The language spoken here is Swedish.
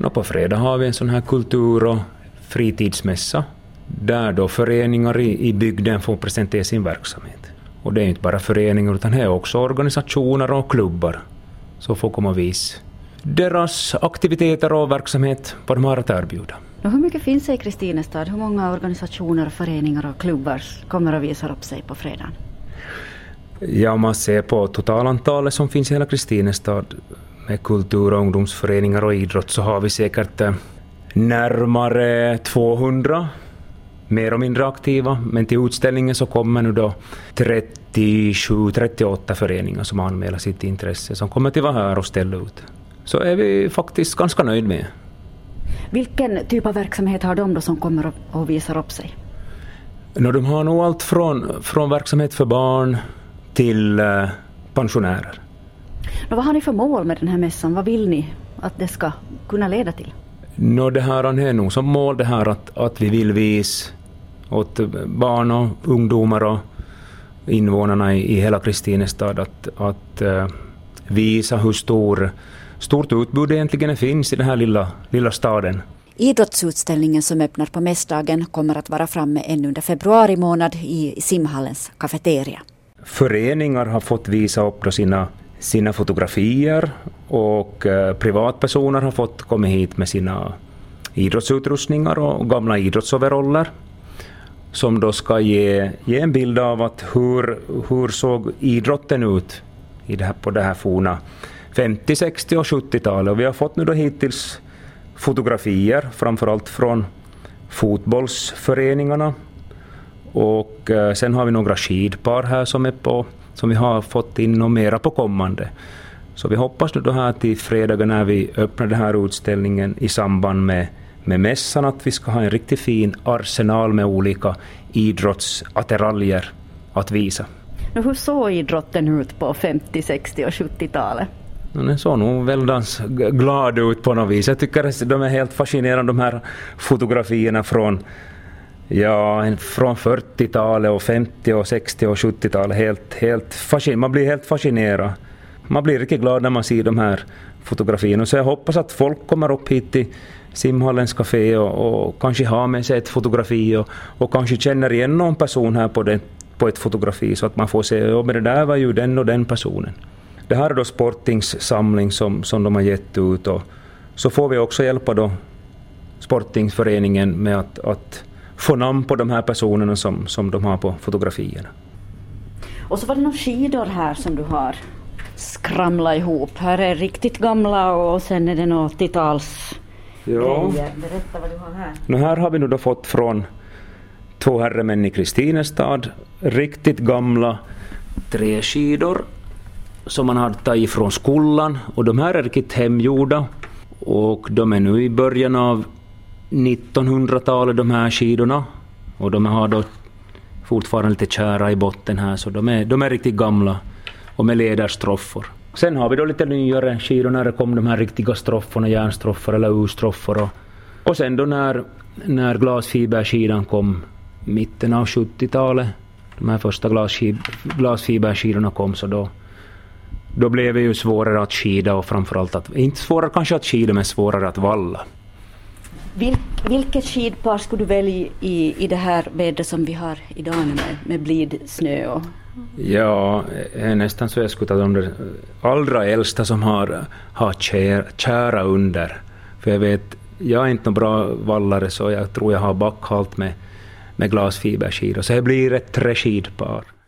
På fredag har vi en sån här kultur- och fritidsmässa där då föreningar i bygden får presentera sin verksamhet. Och det är inte bara föreningar utan det är också organisationer och klubbar som får komma och visa deras aktiviteter och verksamhet vad de har att erbjuda. Och hur mycket finns det i Kristinestad? Hur många organisationer, föreningar och klubbar kommer att visa upp sig på fredagen? Ja, om man ser på totalantalet som finns i hela Kristinestad med kultur- och ungdomsföreningar och idrott så har vi säkert närmare 200 mer och mindre aktiva. Men till utställningen så kommer nu då 37-38 föreningar som anmäler sitt intresse som kommer till vara här och ställa ut. Så är vi faktiskt ganska nöjd med. Vilken typ av verksamhet har de då som kommer och visar upp sig? De har nog allt från verksamhet för barn till pensionärer. Vad har ni för mål med den här mässan? Vad vill ni att det ska kunna leda till? Det här är nog som mål det här att vi vill visa åt barn och ungdomar och invånarna i hela Kristinestad att visa hur stort utbud egentligen finns i den här lilla staden. Idrottsutställningen som öppnar på mässdagen kommer att vara framme ännu under februari månad i simhallens kafeteria. Föreningar har fått visa upp då sina fotografier och privatpersoner har fått komma hit med sina idrottsutrustningar och gamla idrottsoveraller som då ska ge en bild av att hur såg idrotten ut på det här forna 50-, 60- och 70-talet. Och vi har fått nu då hittills fotografier framförallt från fotbollsföreningarna och sen har vi några skidpar här som vi har fått in och mera på kommande. Så vi hoppas nu då här till fredagen när vi öppnar den här utställningen i samband med mässan att vi ska ha en riktigt fin arsenal med olika idrottsattiraljer att visa. Hur såg idrotten ut på 50-, 60- och 70-talet? Den såg nog väldigt glad ut på något vis. Jag tycker att de är helt fascinerande de här fotografierna från 40-talet och 50- och 60- och 70-talet. Helt fascinerande. Man blir helt fascinerad. Man blir riktigt glad när man ser de här fotografierna. Så jag hoppas att folk kommer upp hit till simhallens café och kanske har med sig ett fotografi och kanske känner igen någon person här på ett fotografi så att man får se men det där var ju den och den personen. Det här är då Sportings samling som de har gett ut och så får vi också hjälpa då Sportingsföreningen med att få namn på de här personerna som de har på fotografierna. Och så var det några skidor här som du har skramlat ihop. Här är riktigt gamla och sen är det något 80-tals. Ja. Berätta vad du har här. Här har vi nu då fått från 2 herremän i Kristinestad riktigt gamla träskidor som man har tagit från skolan och de här är riktigt hemgjorda och de är nu i början av 1900-talet de här skidorna och de har då fortfarande lite kära i botten här så de är riktigt gamla och med lederstroffor. Sen har vi då lite nyare skidor när det kom de här riktiga strofforna, järnstroffor eller urstroffor och sen då när glasfiberskidan kom mitten av 70-talet de här första glasfiberskidorna kom så då blev det ju svårare att skida och framförallt inte svårare kanske att skida men svårare att valla. Vilket skidpar skulle du välja i det här vädret som vi har idag med blid snö? Ja, är nästan så jag skulle ta de allra äldsta som har kära under. För jag är inte någon bra vallare så jag tror jag har backhalt med glasfiberskidor. Så det blir ett träskidpar.